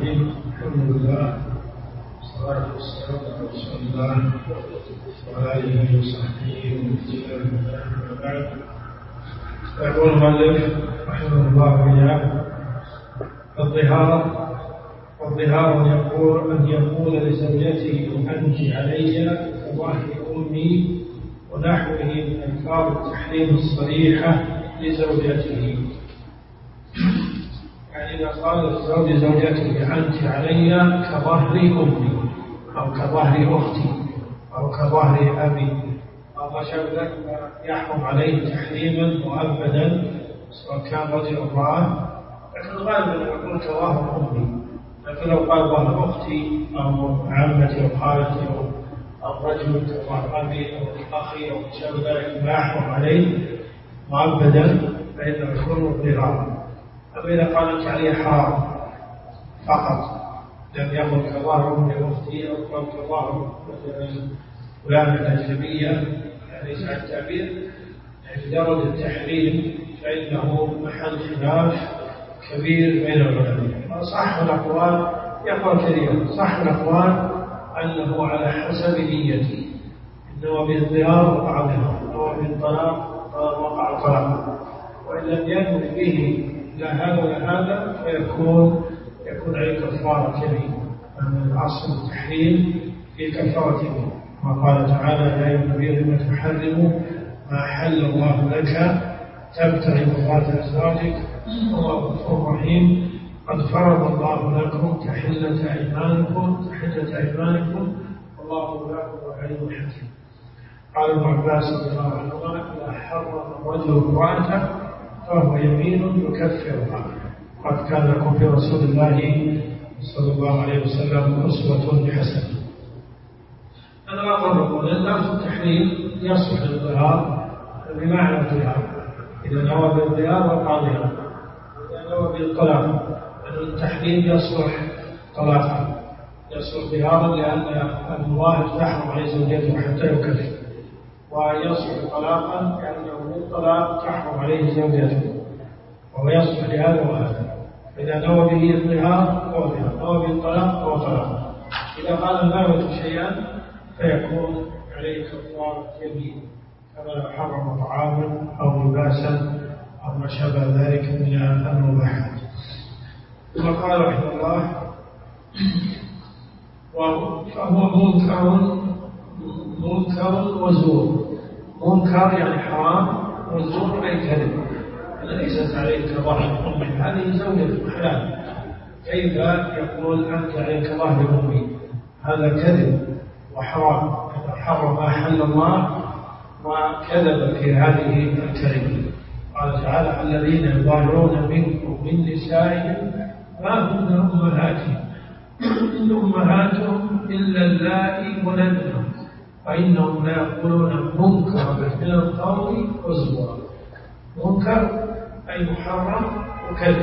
الرحيم. الحمد لله والصلاة والسلام على رسول الله وعلى آله وصحبه ومن تبعهم أما بعد. يقول المؤلف رحمه الله تعالى: الظهار يقول أن يقول لزوجته أنت علي كظهر أمي ونحوه من ألفاظ التحريم الصريحة لزوجته. يعني إذا قال الزوج زوجته أنت علي كظهر أمي أو كظهر أختي أو كظهر أبي أو ما شابه ذلك يحرم عليه تحريما مؤبدا سواء كان رجل أو امرأة، لكن الغالب أن يقول كظهر أمي. لكن لو قال ظهر أختي أو عمتي أو خالتي أو رجل كظهر أبي أو أخي أو ما شابه ذلك ما يحرم عليه مؤبدا فإنه يكون ضرارا. أما إذا قال أنت علي حرام فقط لم يقل كظهر أمي أختي أو قال كظهر فلان الأجنبية ليس عن التعبير في درجة التحريم فإنه محل خلاف كبير بين العلماء. صح الأقوال يقول كثيرا صح الأقوال أنه على حسب نيته، إنه بالضرار وقع ضرار، إنه بالطلاق وقع طلاق، وإن لم يكن به لا هذا ولا هذا فيكون عليه كفارة كبيرة. أما الأصل التحريم في كفارة كبيرة، وقال تعالى: يا أيها النبي لم تحرم ما أحل الله لك تبتغي مرضات أزواجك والله غفور رحيم قد فرض الله لكم تحلة أيمانكم والله مولاكم وعليم حكيم. قال ابن عباس رضي الله عنهما: إذا حرم الرجل امرأته فهو يمين يكفرها. قد كان لكم في رسول الله صلى الله عليه وسلم أسوة حسنة. أنا أقول أن لفظ التحريم يصلح للظهار بمعنى الظهار، إذا نوى بالظهار وقع ظهار، إذا نوى بالطلاق أن التحريم يصلح طلاقا، يصلح ظهارا لأن المظاهر تحرم عليه زوجته حتى يكفر، ويصلح طلاقا لأنه بالطلاق تحرم عليه زوجته، وهو يصلح لهذا وهذا. إذا نوى به الظهار فهو ظهار، نوى بالطلاق فهو طلاق. إذا قال الناوي شيئا فيكون عليه كفارة يمين، كما لو حرم طعاما أو لباسا أو ما شابه ذلك من المباحات. ثم قال رحمه الله: فهو منكر وزور. منكر يعني حرام، وزور أي كذب. ليست عليك ظهر أمي، هذه زوجة حلال، كيف يقول أنت عليك ظهر أمي؟ هذا كذب وحرام، حرم ما أحل الله وكذب في هذه الكلمة. قال تعالى: الذين يظاهرون منكم من نسائهم ما هن أمهاتهم إن أمهاتهم إلا اللائي ولدنهم فإنهم لا يقولون منكرا من القول وزورا. منكر أي محرم وكذب،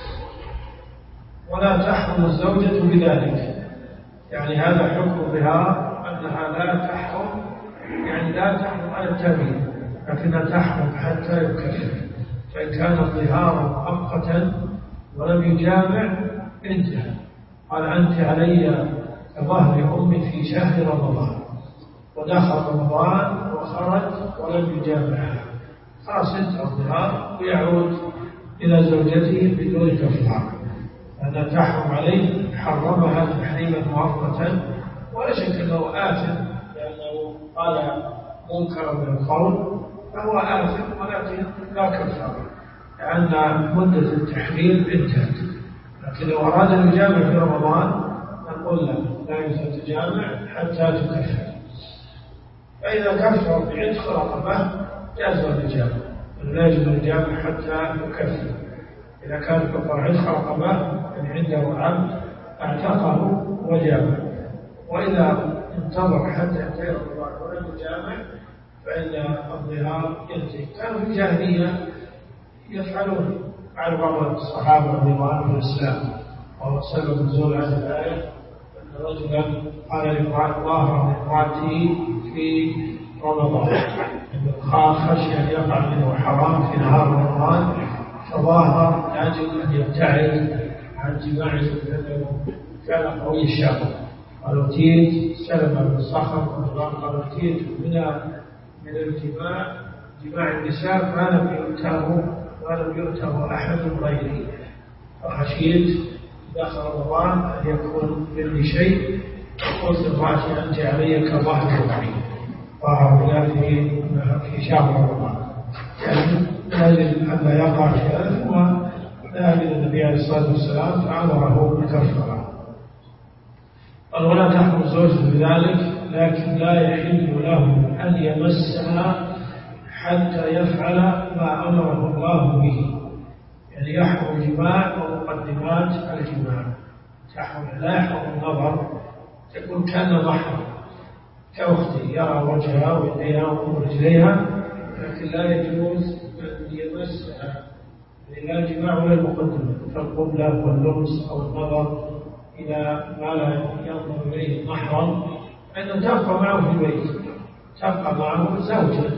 ولا تحرم الزوجة بذلك. يعني هذا حكم الظهار أنها لا تحرم، يعني لا تحرم على التأمين، لكنها تحرم حتى يكفر. فإن كان الظهار مؤقتا ولم يجامع انتهى. قال: أنت علي كظهر أمي في شهر رمضان، ودخل رمضان وخرج ولم يجامعها، خلاص انتهى الظهار ويعود إلى زوجته بدون كفارة، أنها تحرم عليه، حرمها تحريما مؤقتا، ولا شك أنه آثم لأنه قال منكر من القول، فهو آثم ولكن لا كفارة لأن مدة التحريم انتهت. لكن لو أراد أن يجامع في رمضان نقول لا يمكن تجامع حتى تكفر. فإذا كفر بعتق رقبة جاز الجامع، لا يجوز الجامع حتى يكفر. إذا كان كفر عتق رقبة من عنده عبد اعتقه وجامع، وإذا انتظر حتى ينتهي رمضان ولم يجامع فإن الظهار ينتهي. كانوا في الجاهلية يفعلون على بعض الصحابة رضي الله عنهم في الإسلام، وهو سبب نزول هذه الآية أن رجلا قال لامرأته في رمضان خشي أن يقع منه حرام في نهار رمضان، فظاهر لأجل أن يبتعد عن جماع لأنه كان قوي الشهوة. قال أوتيت سلمة بن صخر قال أوتيت من الجماع جماع النساء ما لم يؤته أحد غيري، فخشيت داخل رمضان أن يكون مني شيء، فقلت امرأتي أنت علي كظهر رمضان ظهر في شهر رمضان، يعني من أجل أن لا يقع في هذا ومن أجل النبي عليه الصلاة والسلام فأمره بالكفارة. قال ولا تحكم الزوج بذلك، لكن لا يحل له أن يمسها حتى يفعل ما أمره الله به، يعني يحرم الجماع ومقدمات الجماع تحرم، لا يحرم النظر، تكون كأن محرم كأختي يرى وجهها ويديها ورجليها، لكن لا يجوز أن يمسها لا الجماع ولا المقدمة كالقبلة واللمس أو النظر إلى ما لا ينظر إليه المحرم، أن تبقى معه في البيت، تبقى معه زوجة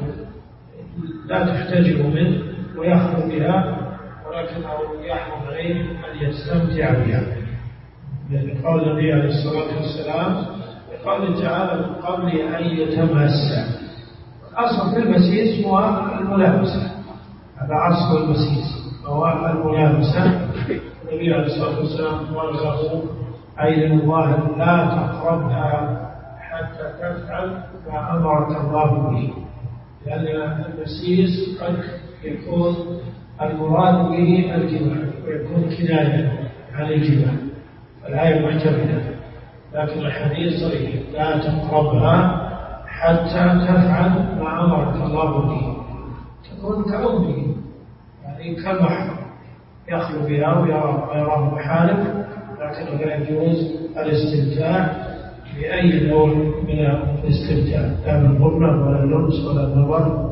لا تحتجب منه ويخلو بها، ولكنه يحرم عليه أن يستمتع بها، لأن قول النبي عليه الصلاة والسلام بقوله تعالى من قبل أن يتمسى. الأصل في المسيس هو الملامسة، هذا أصل المسيس هو الملامسة. النبي عليه الصلاة والسلام قال له أي للظاهر لا تقربها حتى تفعل ما أمرك الله به، لأن المسيس قد يكون المراد به الجماع ويكون كناية عن الجماع، فالآية محتملة، لكن الحديث صريح لا تقربها حتى تفعل ما أمرك الله به، تكون كأمه يعني كالمحرم يخلو بها ويراه محارم، لكن لا يجوز الاستمتاع بأي نوع من الاستمتاع، لا بالقبلة ولا اللمس ولا النظر.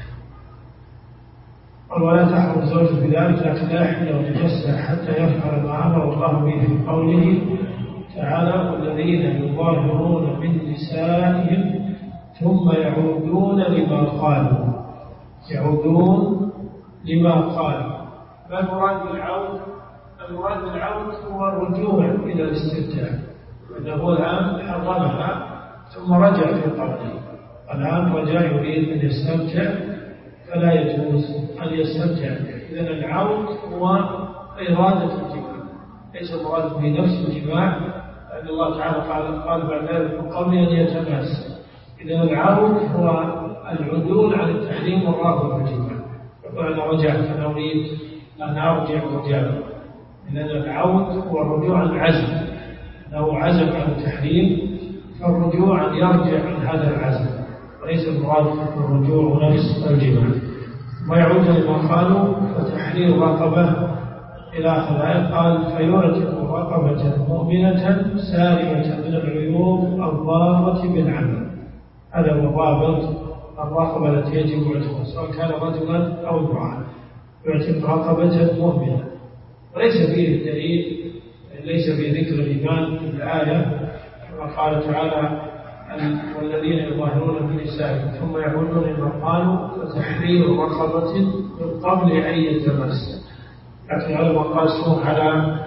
ولا تحرم الزوج بذلك، لكن لا يحل له يتمسح حتى يفعل ما امر الله به في قوله تعالى والذين يظاهرون من نسائهم ثم يعودون لما قالوا. ما المراد بالعود؟ المراد بالعود هو الرجوع إلى الاستمتاع، وأنه الآن حرمها ثم رجع في قوله، الآن رجع يريد أن يستمتع فلا يجوز أن يستمتع. إذن العود هو إرادة الجماع، ليس المراد به نفس الجماع، لأن الله تعالى قال بعد ذلك من قبل أن يتماس. إذن العود هو العدول عن التحريم والرغبة في الجماع، يقول أنا رجعت أنا أريد أن أرجع رجالا. إذن العود هو الرجوع عن العزم، أنه عزم عن التحريم، فالرجوع أن يرجع عن هذا العزم، وليس المراد الرجوع نفس الجماع. ويعود لما قالوا فتحرير رقبة إلى آخر الآية، قال فيعتق رقبة مؤمنة سالمة من العيوب الضارة بالعمل. هذا هو ضابط الرقبة التي يجب عتقها سواء كان رجلا أو امرأة، يعتق رقبة مؤمنة، وليس فيه دليل، ليس فيه ذكر الإيمان في الآية كما قال تعالى والذين يظاهرون من نسائهم ثم يعودون لما قالوا فتحرير رقبة من قبل أن يتمس. لكن العلماء قاسوا على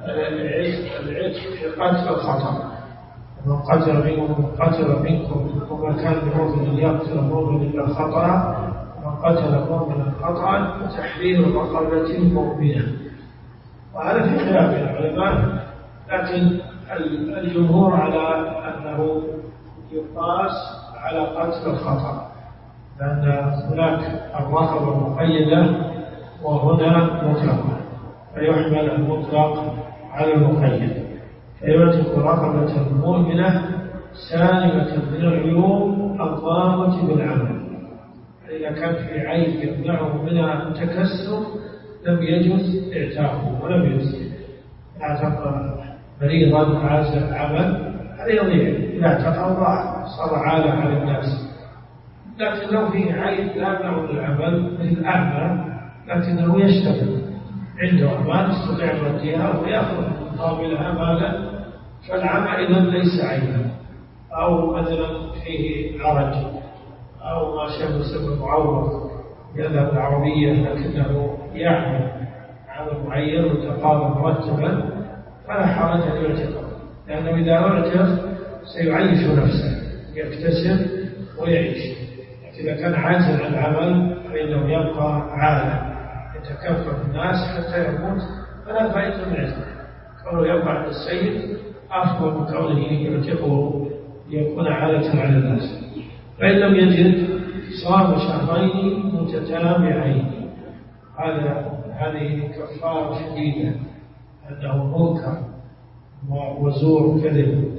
العتق في قتل الخطأ، من قتل منكم وما كان مؤمن يقتل مؤمن إلا خطأ، ومن قتل مؤمنا خطأ فتحرير رقبة مؤمنة. وهذا في خلاف العلماء، لكن الجمهور على أنه يقاس على قتل الخطأ، لأن هناك الرقبة مقيدة وهنا مطلقة، فيحمل المطلق على المقيد، فيعتق رقبة مؤمنة سالمة من العيوب الضارة بالعمل. إذا كان في عيب يمنعه من التكسر لم يجوز اعتاقه ولم يجوز اعتق مريضا عازل عمل، هذا يضيع، إذا اعتقه ضاع صار عالة على الناس. لكن لو فيه عيب لا يمنع من العمل مثل الأعمى لكنه يشتغل عنده أمان يستطيع أن يؤديها ويأخذ مقابلها مالا، فالعمى إذن ليس عيبا، أو مثلا فيه عرج أو ما شابه سبب معوض يذهب العربية لكنه يعمل عمل معين وتقاضى مرتبا، فلا حرج أن يعتق، لأنه إذا اعتق سيعيش نفسه، يكتسب ويعيش. إذا كان عاجزا عن العمل فإنه يبقى عالة يتكفل الناس حتى يموت، فلا فائدة من عتقه. كونه يبقى عند السيد أفضل من كونه يعتقه ليكون عالة على الناس. فإن لم يجد صام شهرين متتابعين. هذه كفارة شديدة، أنه منكر وزور وكذب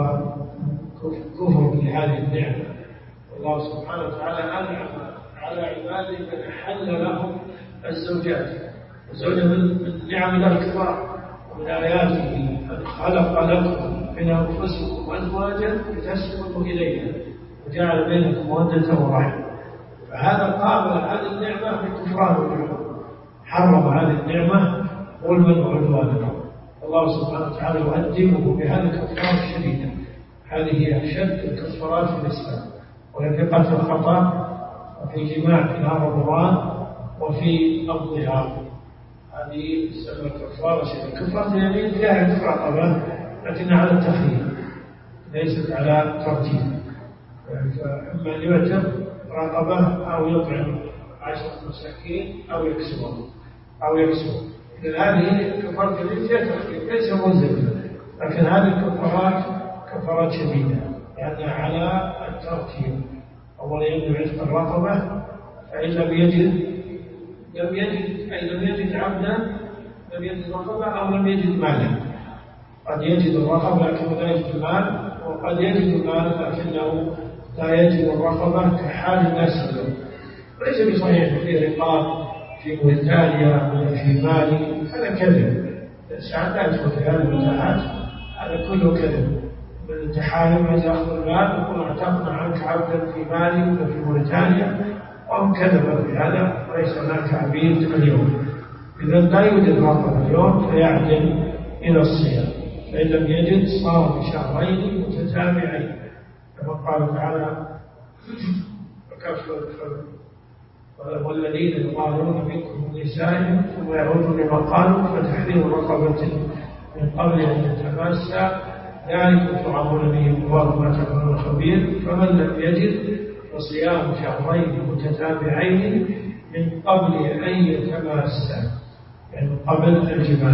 وكفر بهذه النعمة. الله سبحانه وتعالى أنعم على عباده من أحل لهم الزوجات. الزوجة من نعم الله الكبار ومن آياته أن خلق لكم من أنفسكم أزواجا لتسكنوا إليها وجعل بينكم مودة ورحمة. فهذا قابل هذه النعمة بكفران العلوم، حرم هذه النعمة ظلما وعدوانا. الله سبحانه وتعالى يؤدبه بهذه الكفارة الشديدة. هذه هي أشد الكفارات في الإسلام، وهي في قتل الخطأ وفي جماع في نهار رمضان وفي الظهار. هذه تسمى كفارة شديدة. كفارة اليمين فيها كفر عقبة لكنها على التخيير ليست على ترتيب. فإما أن يعتق رقبة أو يطعم 10 مساكين أو يكسب. إذن هذه كفارة اليمين فيها تخيير ليس ملزمة، لكن هذه الكفارات كفارات شديدة لأنها على الترتيب. أولا يجب عتق الرقبة، فإن لم يجد عبدا لم يجد رقبة أو لم يجد مالا. قد يجد الرقبة لكنه لا يجد المال، وقد يجد المال لكنه لا يجد الرقبة كحال الناس اليوم. وليس بصحيح في رقاب في موريتانيا ولا في مالي، هذا كذب. الإنسان لا يدخل في هذه المتاعات، هذا كله كذب. من التحالف إذا أخذ المال يقول اعتقنا عنك عبدا في مالي ولا في موريتانيا، وهم كذبوا في هذا، وليس هناك عبيد اليوم. إذا لا يوجد رقبة اليوم فيعدل إلى الصيام. فإن لم يجد صام شهرين متتابعين كما قال تعالى والذين يظاهرون منكم من نسائهم ثم يعودون لما قالوا فتحرير رقبة من قبل أن يتماسا ذلك تعامون به الله ما تعملون خبير. فمن لم يجد فصيام شهرين متتابعين من قبل أن يتماسا، يعني من قبل الجماع.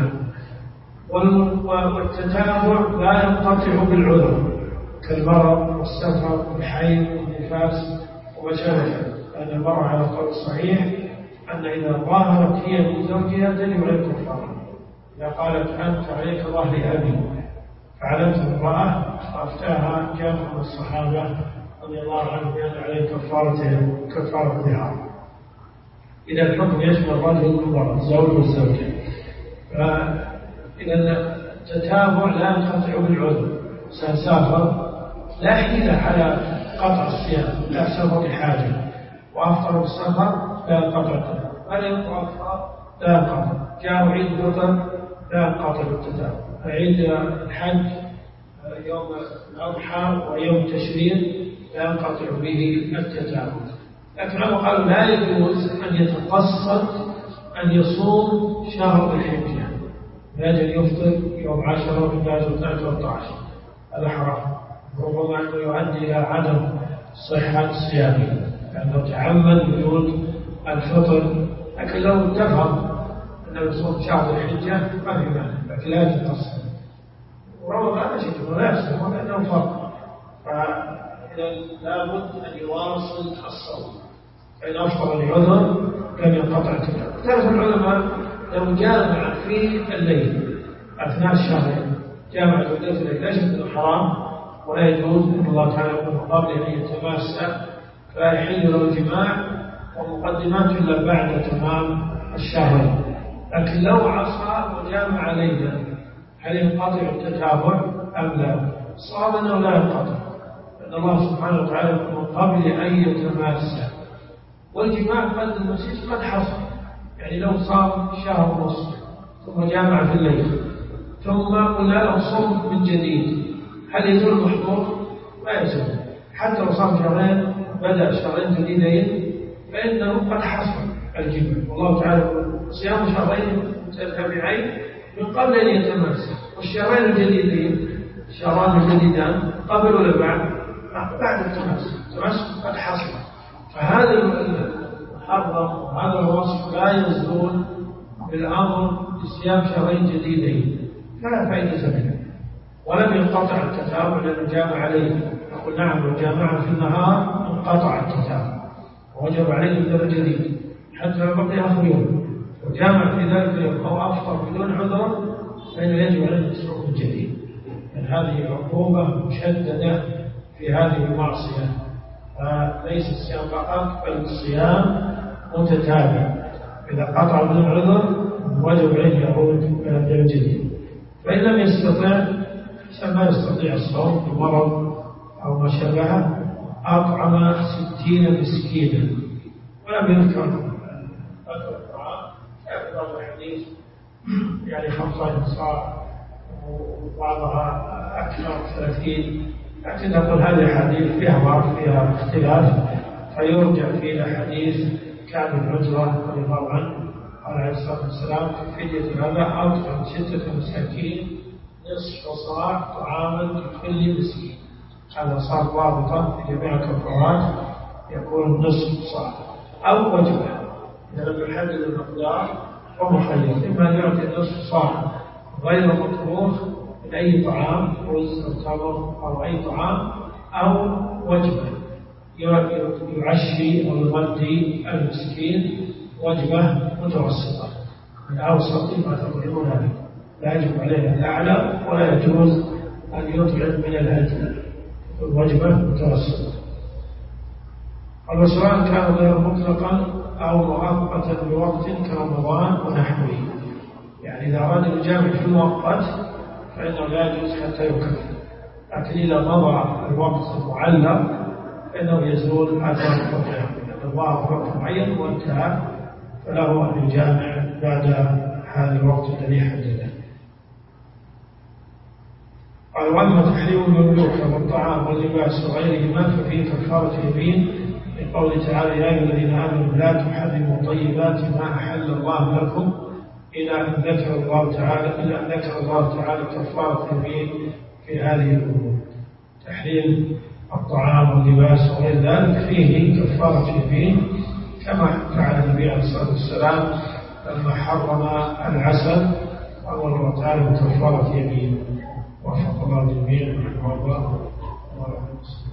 والتتابع لا ينقطع بالعذر كالمرض والسفر والحيض والنفاس وما شابه. لأن المرأة على القول الصحيح أن إذا ظاهرت هي من زوجها تجب على الكفارة. إذا قالت أنت عليك ظهر أبي فعلمت امرأة فأفتاها جامع من الصحابة رضي الله عنهم بأن عليه كفارة ظهار. إذا الحكم يشمل الرجل والزوج والزوجة. فإذا التتابع لا ينقطع بالعذر. سافر لا حيلة على قطع الصيام، لا سفر لحاجة، وأفطر السفر لا ينقطع، ولا ينقطع لا ينقطع. جاء عيد الفطر لا ينقطع التتابع. عيد الحج يوم الأضحى ويوم التشريق لا ينقطع به التتابع. لكن هم قالوا لا يجوز أن يتقصد أن يصوم شهر الحجة، يجب يفطر يوم 10 من 13 هذا حرام، ربما أنه يؤدي إلى عدم صحة صيامه لأنه تعمد وجود الفطر. لكن لو اتفق أنه يصوم شهر الحجة ما في مانع، لكن لا يتقصد. ورمضان شيء مناسب لأنه فرق، فإذا لابد أن يواصل الصوم. فإن أفطر لعذر لم ينقطع التتابع. اختلف العلماء لو جامع في الليل أثناء الشهر، جامع في الليل ليس من الحرام ولا يجوز، إن الله تعالى يقول قبل أن يتماسى فلا يحل له الجماع ومقدمات إلا بعد تمام الشهر. لكن لو عصى وجامع ليلا هل ينقطع التتابع أم لا؟ صار أنه لا ينقطع، لأن الله سبحانه وتعالى يقول قبل أن يتماسى. والجماع قد المسيس قد حصل، يعني لو صار شهر ونصف ثم جامع في الليل ثم قلنا له صم من جديد، هل يزول المحظور؟ لا يزول. حتى لو صام شهرين بدأ شهرين جديدين فإنه قد حصل الجماع. والله تعالى يقول صيام شهرين متتابعين من قبل أن يتماسك. والشهرين الجديدين الشهران الجديدان قبل ولا بعد؟ بعد التماسك. التماسك قد حصل، فهذا المحرم وهذا الوصف لا يزول بالأمر بصيام شهرين جديدين، فلا فائدة منه. ولم ينقطع التتابع لأنه جامع عليه. نقول نعم لو جامع في النهار انقطع التتابع ووجب عليه الدم الجديد حتى لو بقي آخر يوم، وجامع في ذلك اليوم أو أفطر بدون عذر فإنه يجب عليه الصوم الجديد. من هذه عقوبة مشددة في هذه المعصية، فليس الصيام فقط بل الصيام متتابع. إذا قطع بدون عذر وجب عليه يعود إلى الدم الجديد. فإن لم يستطع ما يستطيع الصوم بمرض أو ما شابهه أطعم 60 مسكينا. ولم يذكر الطعام بعض الحديث يعني 15 صاع وبعضها أكثر 30، لكن نقول هذه الحديث فيها ضعف فيها اختلاف، فيرجع فيها حديث كعب بن عجرة رضي الله عنه قال عليه الصلاة والسلام في فدية هذا أطعم 6 مساكين نصف صاع طعاما لكل مسكين. هذا صار ضابطا في جميع الكفارات، يكون نصف صاع أو وجبة. إذا لم يحدد المقدار فمخير، إما أن يعطي نصف صاع غير مطبوخ من أي طعام، رز أو تمر أو أي طعام، أو وجبة يعشي أو يغذي المسكين وجبة متوسطة من أوسط ما تطعمون به. لا يجب عليه الأعلى ولا يجوز أن يطعم من الأدنى، وجبة متوسطة. سواء كان غير مطلقا أو مؤقتا بوقت كرمضان ونحوه. يعني إذا أراد الجامع في المؤقت فإنه لا يجوز حتى يكفر، لكن إذا مضى الوقت المعلق فإنه يزول أثر التطعيم، لأن الله وقت معين وانتهى، فله أن يجامع بعد هذا الوقت الذي حدده. قال وأما تحريم المملوك والطعام واللباس وغيرهما ففيه كفارة يمين لقوله تعالى يا أيها الذين آمنوا لا تحرموا طيبات ما أحل الله لكم إلى أن ذكر الله تعالى كفارة يمين في هذه الأمور. تحريم الطعام واللباس وغير ذلك فيه كفارة يمين، كما فعل النبي عليه الصلاة والسلام لما حرم العسل أمر الله تعالى بكفارة يمين. وفق الله الجميع.